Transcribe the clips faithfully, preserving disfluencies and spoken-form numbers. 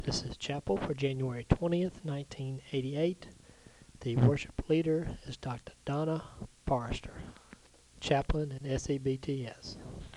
This is chapel for January twentieth, nineteen eighty-eight. The worship leader is Doctor Donna Forrester, chaplain in S E B T S.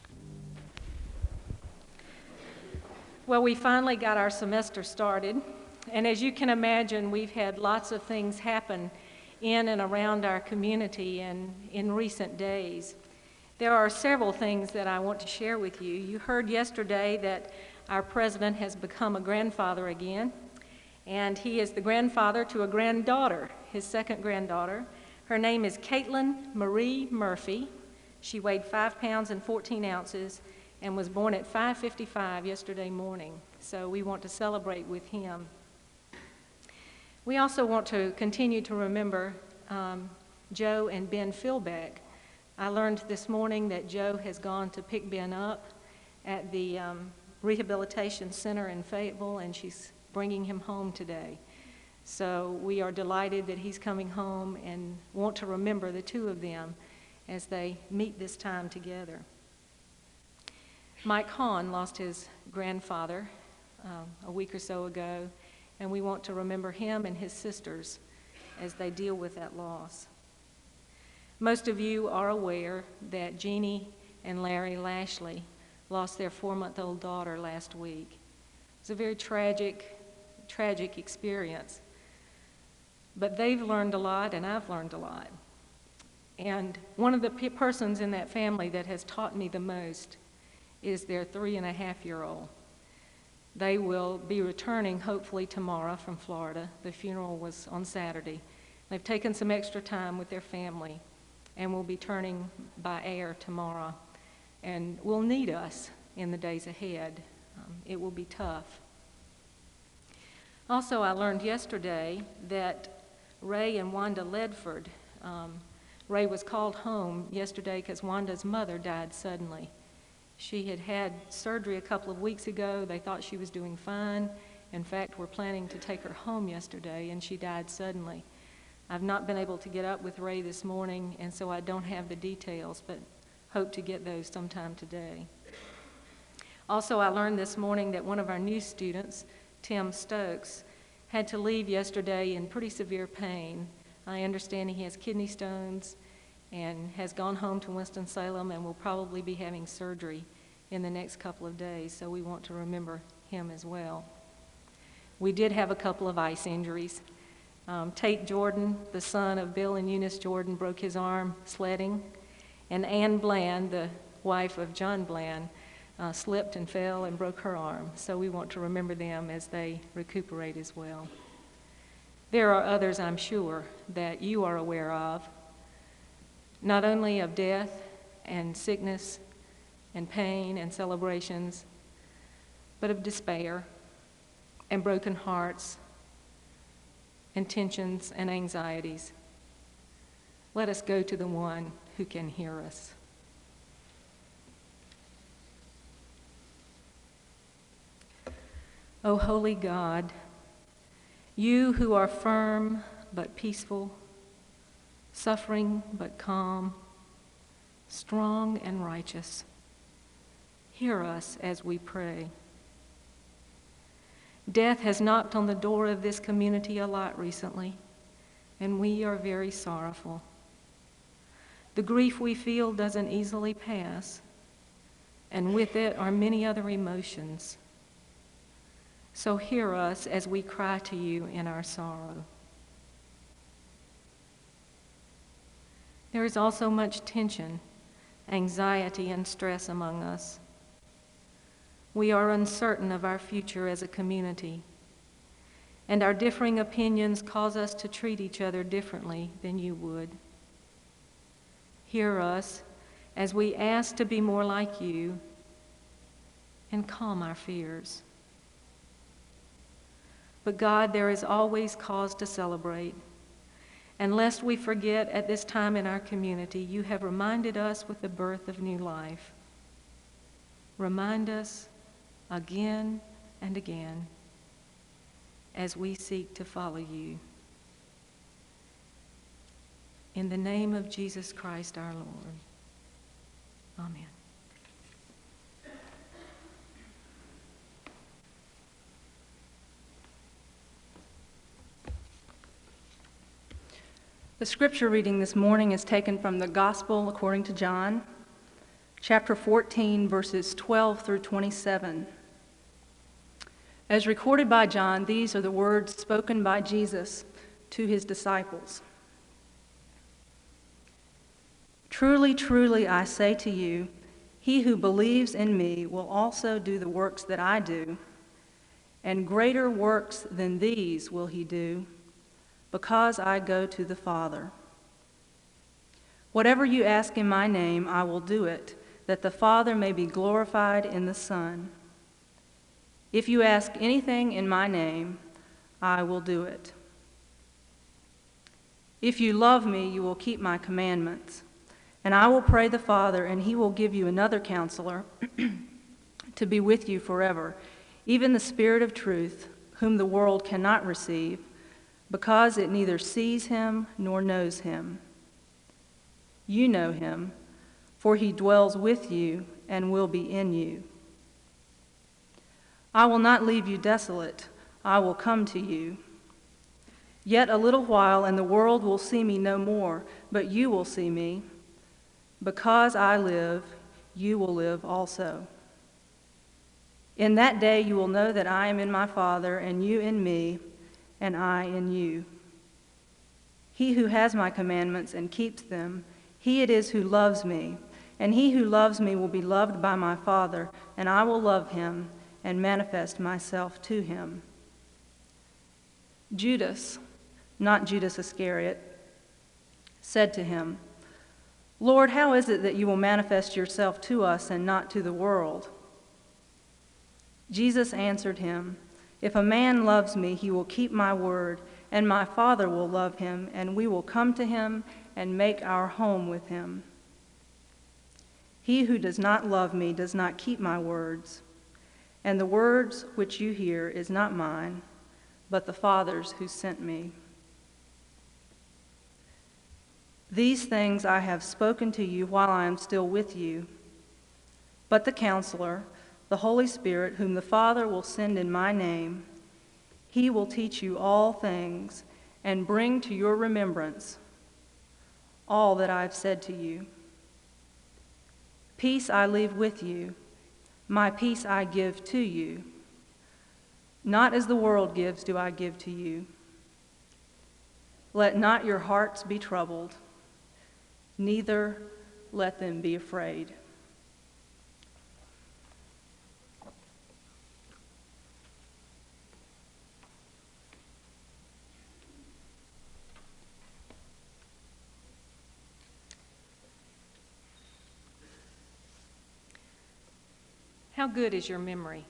Well, we finally got our semester started, and as you can imagine, we've had lots of things happen in and around our community and in recent days. There are several things that I want to share with you. You heard yesterday that our president has become a grandfather again, and he is the grandfather to a granddaughter, his second granddaughter. Her name is Caitlin Marie Murphy. She weighed five pounds and fourteen ounces and was born at five fifty-five yesterday morning. So we want to celebrate with him. We also want to continue to remember um, Joe and Ben Philbeck. I learned this morning that Joe has gone to pick Ben up at the um, Rehabilitation Center in Fayetteville, and she's bringing him home today. So we are delighted that he's coming home and want to remember the two of them as they meet this time together. Mike Hahn lost his grandfather um, a week or so ago, and we want to remember him and his sisters as they deal with that loss. Most of you are aware that Jeannie and Larry Lashley lost their four-month-old daughter last week. It was a very tragic, tragic experience. But they've learned a lot, and I've learned a lot. And one of the pe- persons in that family that has taught me the most is their three-and-a-half-year-old. They will be returning hopefully tomorrow from Florida. The funeral was on Saturday. They've taken some extra time with their family and will be turning by air tomorrow, and will need us in the days ahead. Um, it will be tough. Also, I learned yesterday that Ray and Wanda Ledford, um, Ray was called home yesterday because Wanda's mother died suddenly. She had had surgery a couple of weeks ago. They thought she was doing fine. In fact, we're planning to take her home yesterday, and she died suddenly. I've not been able to get up with Ray this morning, and so I don't have the details, but hope to get those sometime today. Also, I learned this morning that one of our new students, Tim Stokes, had to leave yesterday in pretty severe pain. I understand he has kidney stones and has gone home to Winston-Salem and will probably be having surgery in the next couple of days, so we want to remember him as well. We did have a couple of ice injuries. Um, Tate Jordan, the son of Bill and Eunice Jordan, broke his arm sledding, and Ann Bland, the wife of John Bland, uh, slipped and fell and broke her arm, so we want to remember them as they recuperate as well. There are others, I'm sure, that you are aware of, not only of death and sickness and pain and celebrations, but of despair and broken hearts and tensions and anxieties. Let us go to the one who can hear us. O holy God, you who are firm but peaceful, suffering but calm, strong and righteous, hear us as we pray. Death has knocked on the door of this community a lot recently, and we are very sorrowful. The grief we feel doesn't easily pass, and with it are many other emotions. So hear us as we cry to you in our sorrow. There is also much tension, anxiety, and stress among us. We are uncertain of our future as a community, and our differing opinions cause us to treat each other differently than you would. Hear us as we ask to be more like you and calm our fears. But God, there is always cause to celebrate. And lest we forget at this time in our community, you have reminded us with the birth of new life. Remind us again and again as we seek to follow you. In the name of Jesus Christ our Lord. Amen. The scripture reading this morning is taken from the Gospel according to John, chapter fourteen, verses twelve through twenty-seven. As recorded by John, these are the words spoken by Jesus to his disciples. Truly, truly, I say to you, he who believes in me will also do the works that I do, and greater works than these will he do, because I go to the Father. Whatever you ask in my name, I will do it, that the Father may be glorified in the Son. If you ask anything in my name, I will do it. If you love me, you will keep my commandments, and I will pray the Father, and he will give you another counselor to be with you forever, even the Spirit of truth, whom the world cannot receive, because it neither sees him nor knows him. You know him, for he dwells with you and will be in you. I will not leave you desolate. I will come to you. Yet a little while, and the world will see me no more, but you will see me. Because I live, you will live also. In that day you will know that I am in my Father, and you in me, and I in you. He who has my commandments and keeps them, he it is who loves me, and he who loves me will be loved by my Father, and I will love him and manifest myself to him. Judas, not Judas Iscariot, said to him, Lord, how is it that you will manifest yourself to us and not to the world? Jesus answered him, If a man loves me, he will keep my word, and my Father will love him, and we will come to him and make our home with him. He who does not love me does not keep my words, and the words which you hear is not mine, but the Father's who sent me. These things I have spoken to you while I am still with you. But the Counselor, the Holy Spirit, whom the Father will send in my name, he will teach you all things and bring to your remembrance all that I have said to you. Peace I leave with you, my peace I give to you. Not as the world gives do I give to you. Let not your hearts be troubled, neither let them be afraid. How good is your memory?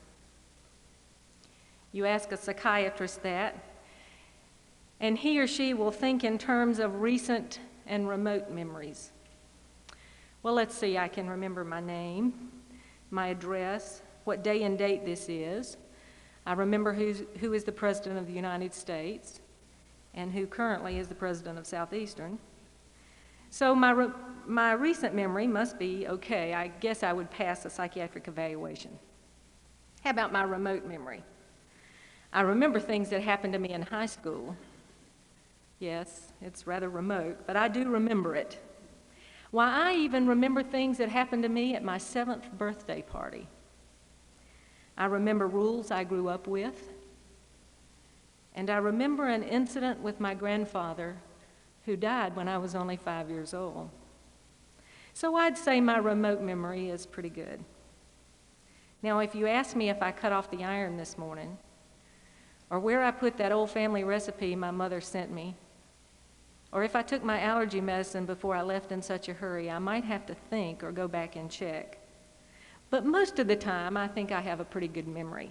You ask a psychiatrist that, and he or she will think in terms of recent and remote memories. Well, let's see, I can remember my name, my address, what day and date this is. I remember who's, who is the President of the United States and who currently is the President of Southeastern. So my, re my recent memory must be okay. I guess I would pass a psychiatric evaluation. How about my remote memory? I remember things that happened to me in high school. Yes, it's rather remote, but I do remember it. Why, I even remember things that happened to me at my seventh birthday party. I remember rules I grew up with, and I remember an incident with my grandfather who died when I was only five years old. So I'd say my remote memory is pretty good. Now, if you ask me if I cut off the iron this morning, or where I put that old family recipe my mother sent me, or if I took my allergy medicine before I left in such a hurry, I might have to think or go back and check. But most of the time, I think I have a pretty good memory.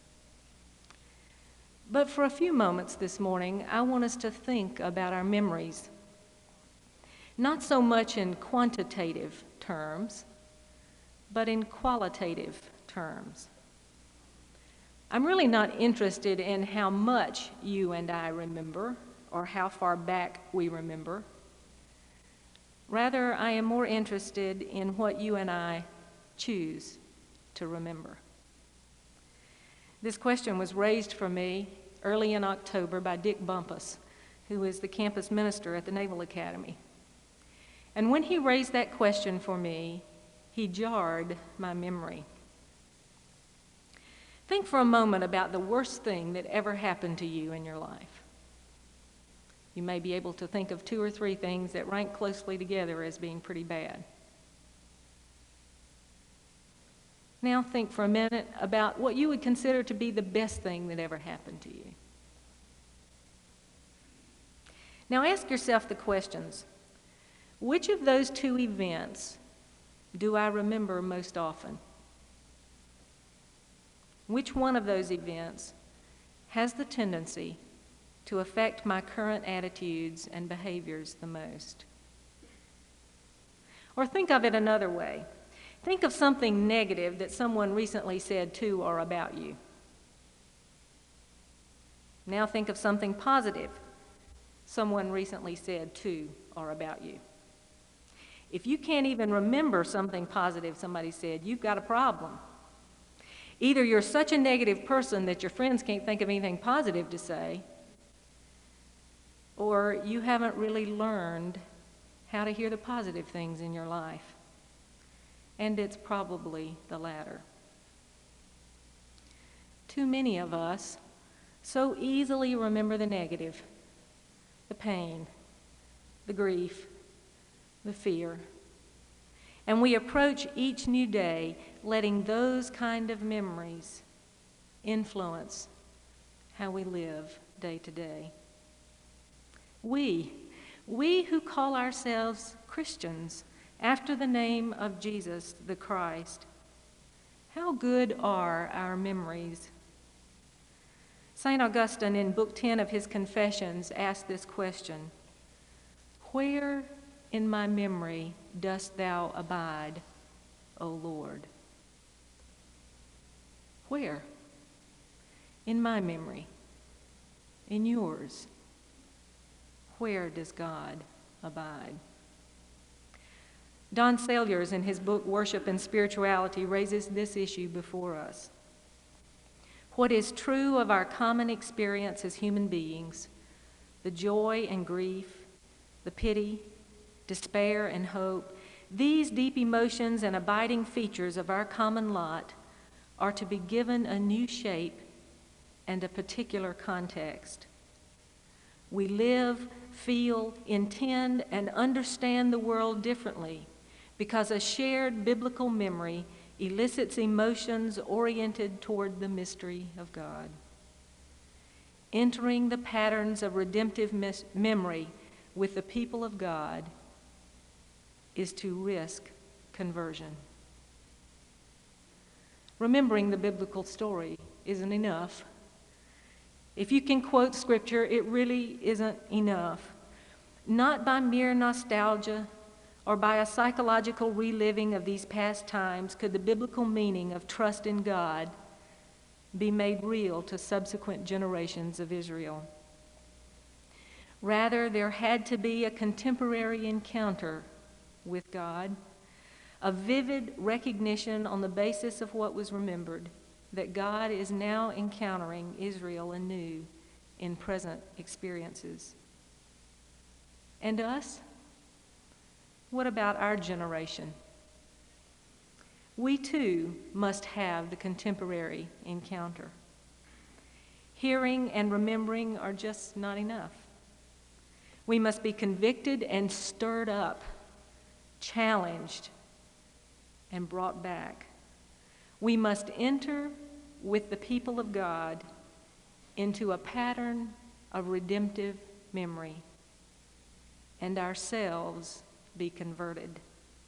But for a few moments this morning, I want us to think about our memories, not so much in quantitative terms, but in qualitative terms. I'm really not interested in how much you and I remember or how far back we remember. Rather, I am more interested in what you and I choose to remember. This question was raised for me early in October by Dick Bumpus, who is the campus minister at the Naval Academy. And when he raised that question for me, he jarred my memory. Think for a moment about the worst thing that ever happened to you in your life. You may be able to think of two or three things that rank closely together as being pretty bad. Now think for a minute about what you would consider to be the best thing that ever happened to you. Now ask yourself the questions. Which of those two events do I remember most often? Which one of those events has the tendency to affect my current attitudes and behaviors the most? Or think of it another way. Think of something negative that someone recently said to or about you. Now think of something positive someone recently said to or about you. If you can't even remember something positive somebody said, you've got a problem. Either you're such a negative person that your friends can't think of anything positive to say, or you haven't really learned how to hear the positive things in your life. And it's probably the latter. Too many of us so easily remember the negative, the pain, the grief, the fear. And we approach each new day letting those kind of memories influence how we live day to day. We, we who call ourselves Christians after the name of Jesus the Christ, how good are our memories? Saint Augustine, in Book ten of his Confessions, asked this question: "Where in my memory dost thou abide, O Lord?" Where? In my memory. In yours. Where does God abide? Don Salyers, in his book Worship and Spirituality, raises this issue before us. What is true of our common experience as human beings, the joy and grief, the pity, despair and hope, these deep emotions and abiding features of our common lot are to be given a new shape and a particular context. We live, feel, intend, and understand the world differently because a shared biblical memory elicits emotions oriented toward the mystery of God. Entering the patterns of redemptive mis- memory with the people of God is to risk conversion. Remembering the biblical story isn't enough. If you can quote Scripture, it really isn't enough. Not by mere nostalgia or by a psychological reliving of these past times could the biblical meaning of trust in God be made real to subsequent generations of Israel. Rather, there had to be a contemporary encounter with God, a vivid recognition on the basis of what was remembered that God is now encountering Israel anew in present experiences. And us? What about our generation? We too must have the contemporary encounter. Hearing and remembering are just not enough. We must be convicted and stirred up, challenged, and brought back. We must enter with the people of God into a pattern of redemptive memory and ourselves be converted.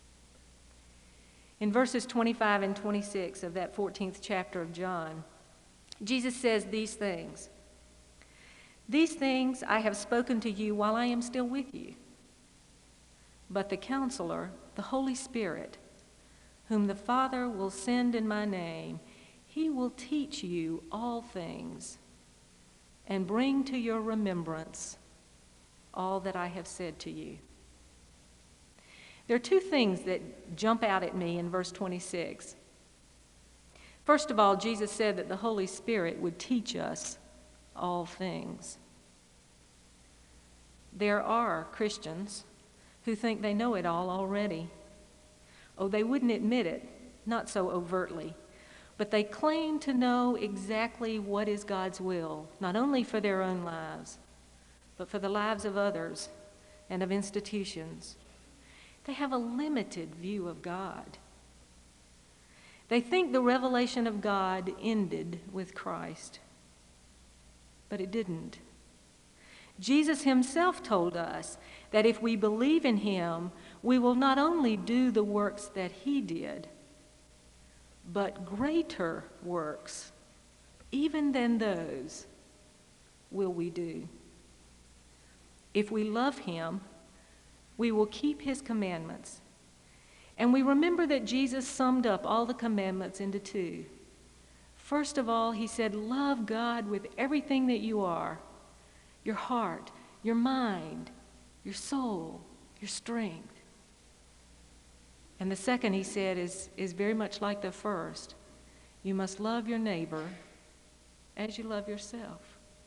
In verses twenty-five and twenty-six of that fourteenth chapter of John, Jesus says these things: "These things I have spoken to you while I am still with you. But the Counselor, the Holy Spirit, whom the Father will send in my name, he will teach you all things and bring to your remembrance all that I have said to you." There are two things that jump out at me in verse twenty-six. First of all, Jesus said that the Holy Spirit would teach us all things. There are Christians who think they know it all already. Oh, they wouldn't admit it, not so overtly, but they claim to know exactly what is God's will, not only for their own lives, but for the lives of others and of institutions. They have a limited view of God. They think the revelation of God ended with Christ, but it didn't. Jesus himself told us that if we believe in him, we will not only do the works that he did, but greater works, even than those, will we do. If we love him, we will keep his commandments. And we remember that Jesus summed up all the commandments into two. First of all, he said, love God with everything that you are, your heart, your mind, your soul, your strength. And the second, he said, is, is very much like the first. You must love your neighbor as you love yourself.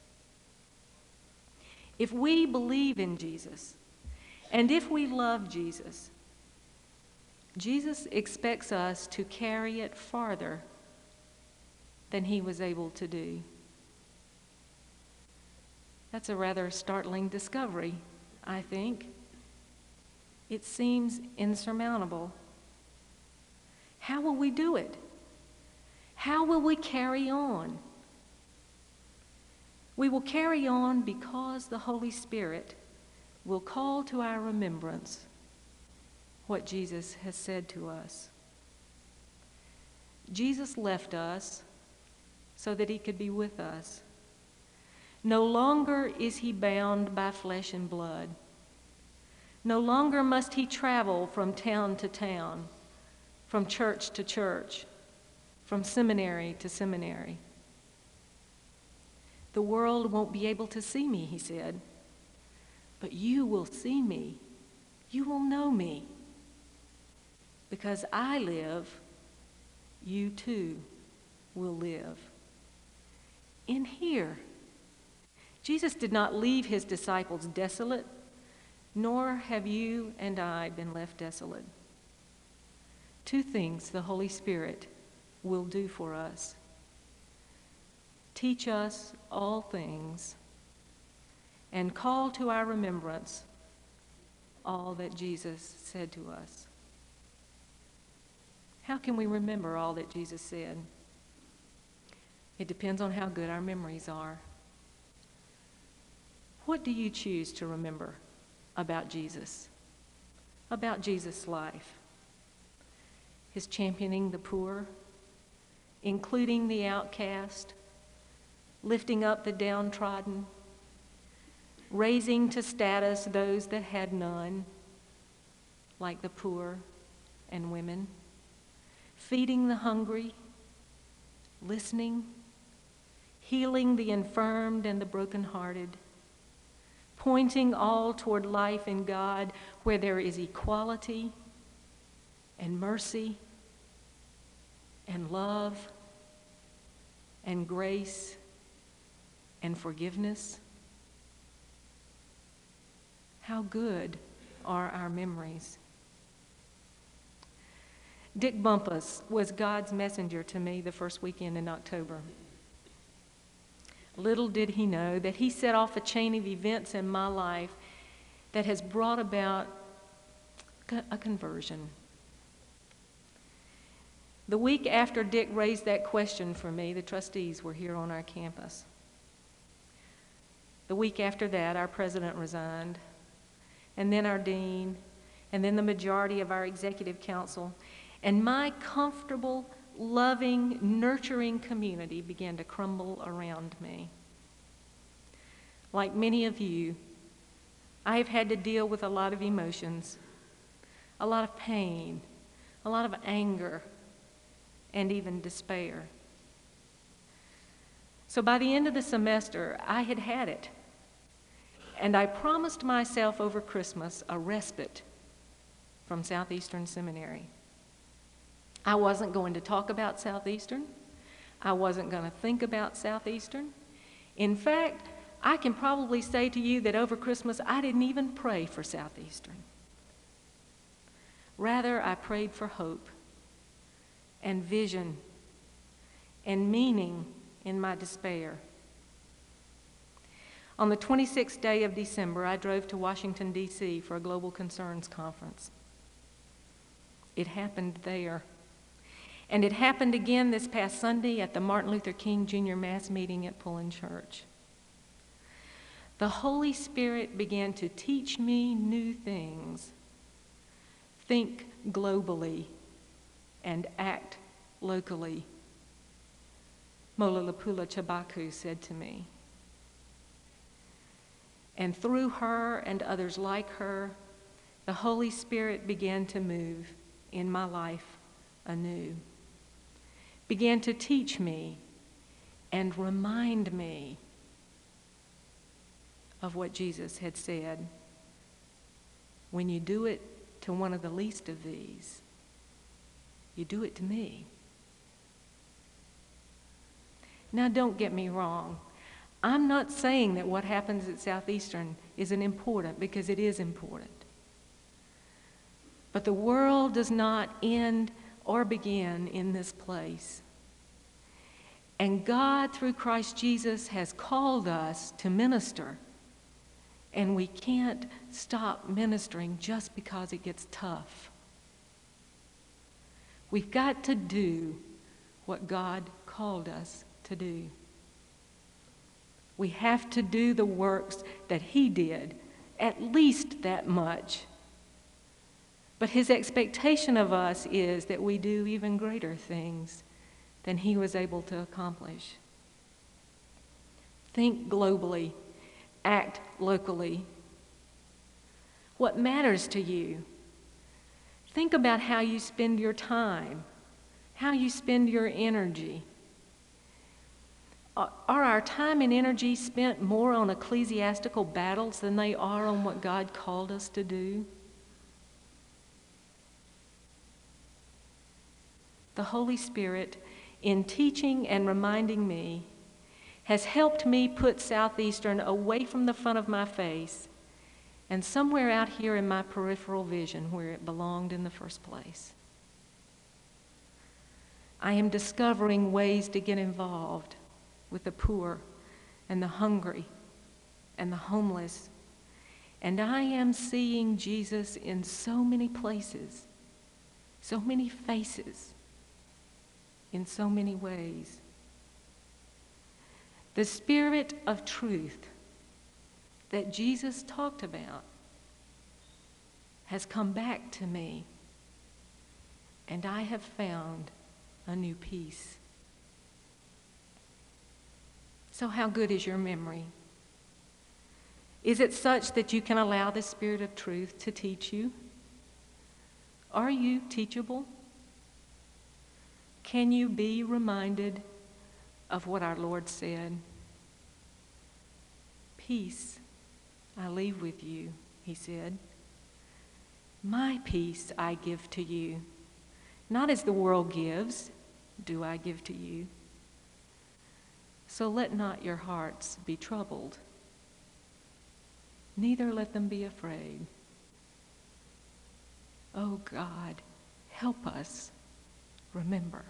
If we believe in Jesus, and if we love Jesus, Jesus expects us to carry it farther than he was able to do. That's a rather startling discovery, I think. It seems insurmountable. How will we do it? How will we carry on? We will carry on because the Holy Spirit will call to our remembrance what Jesus has said to us. Jesus left us so that he could be with us. No longer is he bound by flesh and blood. No longer must he travel from town to town, from church to church, from seminary to seminary. The world won't be able to see me, he said, but you will see me. You will know me. Because I live, you too will live. In here, Jesus did not leave his disciples desolate, nor have you and I been left desolate. Two things the Holy Spirit will do for us. Teach us all things and call to our remembrance all that Jesus said to us. How can we remember all that Jesus said? It depends on how good our memories are. What do you choose to remember about Jesus, about Jesus' life? His championing the poor, including the outcast, lifting up the downtrodden, raising to status those that had none, like the poor and women, feeding the hungry, listening, healing the infirmed and the brokenhearted, pointing all toward life in God where there is equality and mercy and love and grace and forgiveness. How good are our memories? Dick Bumpus was God's messenger to me the first weekend in October. Little did he know that he set off a chain of events in my life that has brought about a conversion. The week after Dick raised that question for me, the trustees were here on our campus. The week after that, our president resigned, and then our dean, and then the majority of our executive council, and my comfortable, loving, nurturing community began to crumble around me. Like many of you, I have had to deal with a lot of emotions, a lot of pain, a lot of anger, and even despair. So by the end of the semester, I had had it. And I promised myself over Christmas a respite from Southeastern Seminary. I wasn't going to talk about Southeastern. I wasn't going to think about Southeastern. In fact, I can probably say to you that over Christmas I didn't even pray for Southeastern. Rather, I prayed for hope and vision and meaning in my despair. On the twenty-sixth day of December, I drove to Washington, D C for a Global Concerns Conference. It happened there. And it happened again this past Sunday at the Martin Luther King Junior Mass meeting at Pullen Church. The Holy Spirit began to teach me new things. Think globally and act locally, Molalapula Chabaku said to me. And through her and others like her, the Holy Spirit began to move in my life anew, began to teach me and remind me of what Jesus had said. When you do it to one of the least of these, you do it to me. Now, don't get me wrong. I'm not saying that what happens at Southeastern isn't important, because it is important. But the world does not end or begin in this place. And God, through Christ Jesus, has called us to minister. And we can't stop ministering just because it gets tough. We've got to do what God called us to do. We have to do the works that He did, at least that much. But His expectation of us is that we do even greater things than He was able to accomplish. Think globally. Act locally. What matters to you? Think about how you spend your time, how you spend your energy. Are our time and energy spent more on ecclesiastical battles than they are on what God called us to do? The Holy Spirit, in teaching and reminding me, has helped me put Southeastern away from the front of my face and somewhere out here in my peripheral vision where it belonged in the first place. I am discovering ways to get involved with the poor and the hungry and the homeless, and I am seeing Jesus in so many places, so many faces, in so many ways. The Spirit of truth that Jesus talked about has come back to me, and I have found a new peace. So how good is your memory? Is it such that you can allow the Spirit of truth to teach you? Are you teachable? Can you be reminded of what our Lord said? Peace I leave with you, He said. My peace I give to you. Not as the world gives, do I give to you. So let not your hearts be troubled, neither let them be afraid. Oh God, help us remember.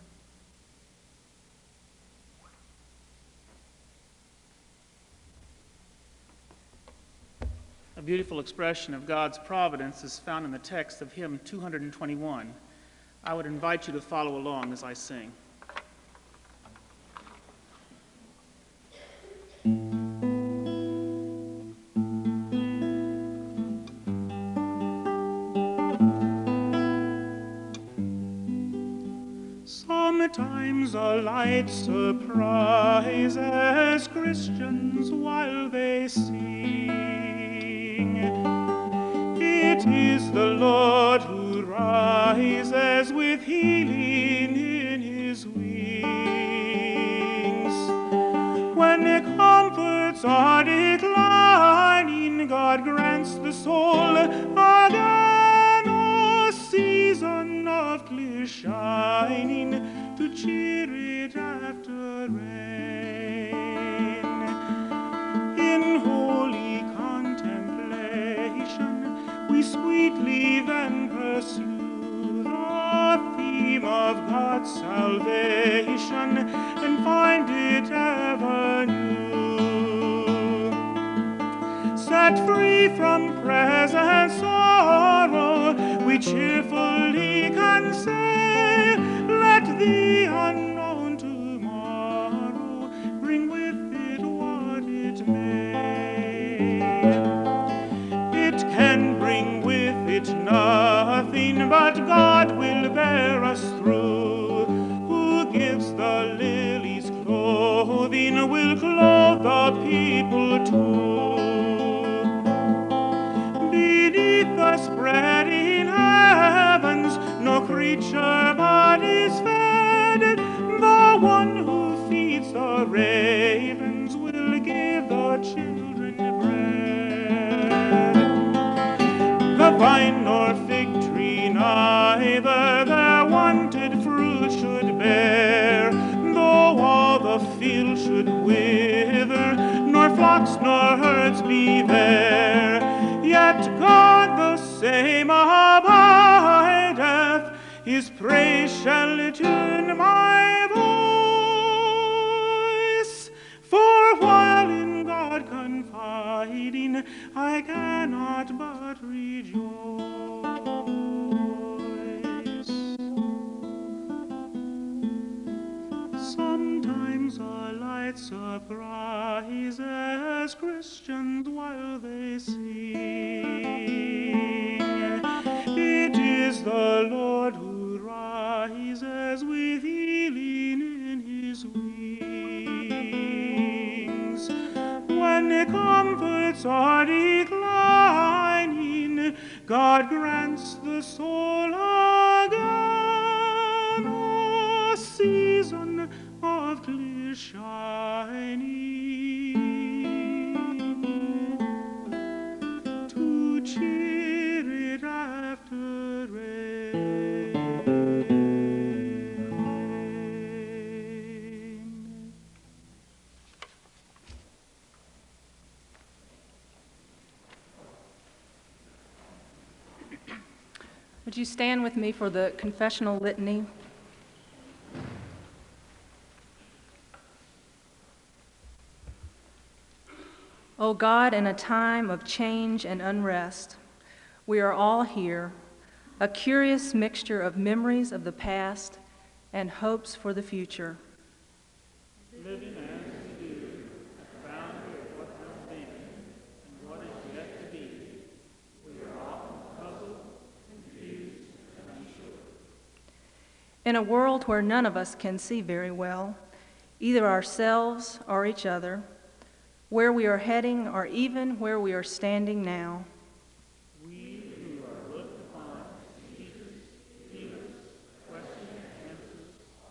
A beautiful expression of God's providence is found in the text of hymn two hundred twenty-one. I would invite you to follow along as I sing. Sometimes a light surprises Christians while they sing. It is the Lord who rises with healing in His wings. When the comforts are declining, God grants the soul again a season of clear shining to cheer it after rain. In sought salvation and find it ever new. Set free from present sorrow, we cheerfully can say, let the unknown tomorrow bring with it what it may. It can bring with it nothing, but God will bear us through. Who gives the lilies clothing will clothe the people too. Beneath the spreading heavens, no creature but is fed. The one who feeds the ravens will give the children bread. The vine nor fig tree, neither their wanted fruit should bear. Though all the field should wither, nor flocks nor herds be there, yet God the same abideth, his praise shall tune my voice. For while in God confiding, I cannot but rejoice. Sometimes a light surprises Christians while they sing. It is the Lord who rises with healing in his wings. When comforts are declining, God grants the soul again a season of clear shining to cheer it after rain. Would you stand with me for the confessional litany? O God, in a time of change and unrest, we are all here, a curious mixture of memories of the past and hopes for the future. Living as we do, at the boundary of what has been and what is yet to be, we are often puzzled, confused, and unsure. In a world where none of us can see very well, either ourselves or each other, where we are heading or even where we are standing now, We who are looked upon as teachers, healers, questioning answers,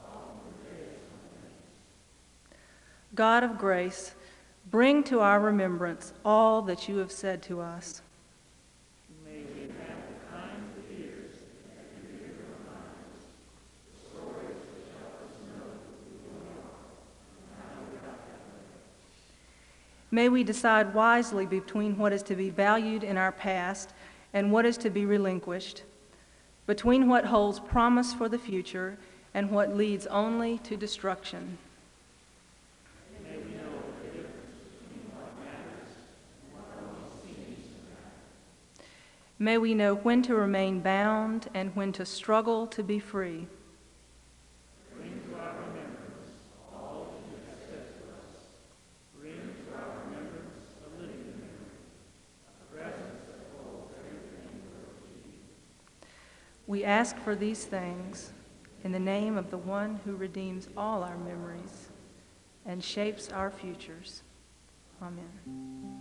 God of grace, bring to our remembrance all that you have said to us. may we have the kind of ears and hear our minds, stories which help us know who we are and how we got that way. May we decide wisely between what is to be valued in our past and what is to be relinquished, between what holds promise for the future and what leads only to destruction. May we know the difference between what matters and what only seems to matter. May we know when to remain bound and when to struggle to be free. Bring to our remembrance all that you have said to us. Bring to our remembrance a living memory, a presence that holds everything for you. We ask for these things in the name of the one who redeems all our memories and shapes our futures. Amen.